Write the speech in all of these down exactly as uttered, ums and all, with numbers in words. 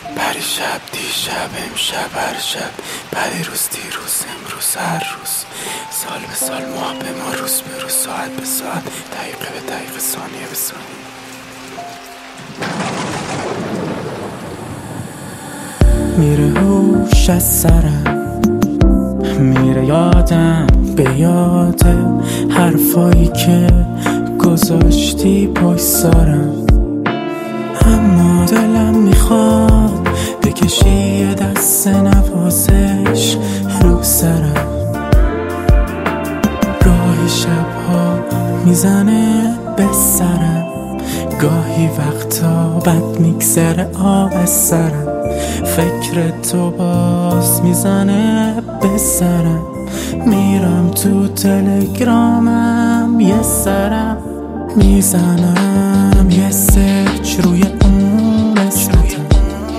پریشب دیشب امشب هر شب، پریروز دیروز امروز هر روز، سال به سال ماه به ماه روز به روز ساعت به ساعت دقیقه به دقیقه ثانیه به ثانیه. میره هوش از سرم، میره یادم به یاد حرفایی که گذاشتی پشت سرم، اما دلم میخواد بکشی یه دست نوازش رو سرم. گاهی شبها میزنه به سرم، گاهی وقتا بد میگذره آب از سرم، فکر تو باز میزنه به سرم، میرم تو تلگرامم یه سرم، میزنم یه سرچ روی اون اسمتم،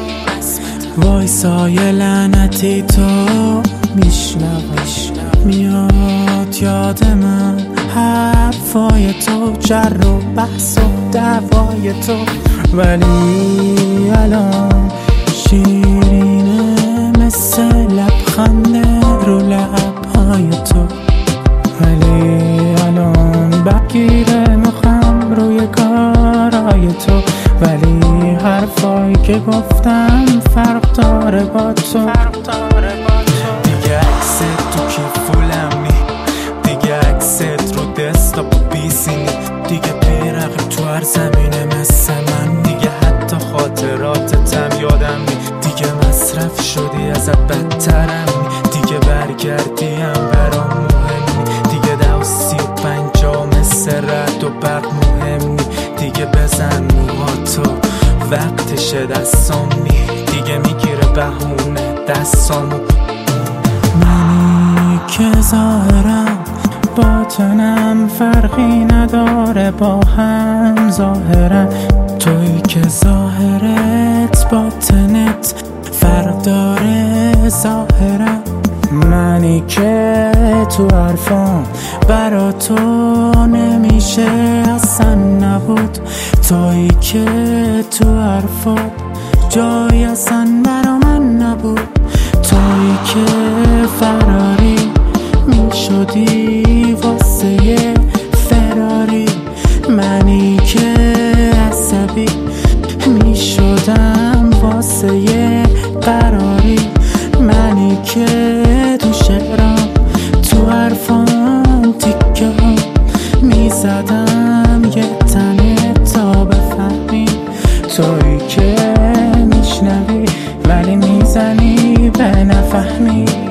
وایسای لعنتی تو میشنوم، میاد یاد من حرفای تو، جر و بحث و دعوای تو، ولی الان شیرینه مثل لبخنده رو لبهای تو، ولی الان بگیره مخم روی کارهای تو، ولی حرفایی که گفتم فرق داره با تو. دیگه عکست تو کیفولم نی، دیگه عکست رو دستاپ بیسینی، دیگه بیرقی تو هر زمینه مثل من، دیگه حتی خاطراتتم یادم نی، دیگه مصرف شدی ازت بدترم نی، دیگه برگردیم برام مهم نی، دیگه دو سی و پنجا مثل رد و برق مهم نی، دیگه بزن موهاتو وقتشه دستام نی، دیگه میگیره بهونه دستامو، منی که ظاهرم باطنم فرقی نداره با هم ظاهرم، توی که ظاهرت باطنت فرق داره ظاهرم، منی که تو حرفام برا تو نمیشه اصلا نبود، توی که تو حرفات جای اصلا برا من نبود، توی که فراری میشدی واسه یه فراری، منی که عصبی میشدم واسه یه قراری، منی که تو شعرام تو حرفام تیکه ها میزدم یه تنه تا بفهمی، توی که میشنوی ولی میزنی به نفهمی.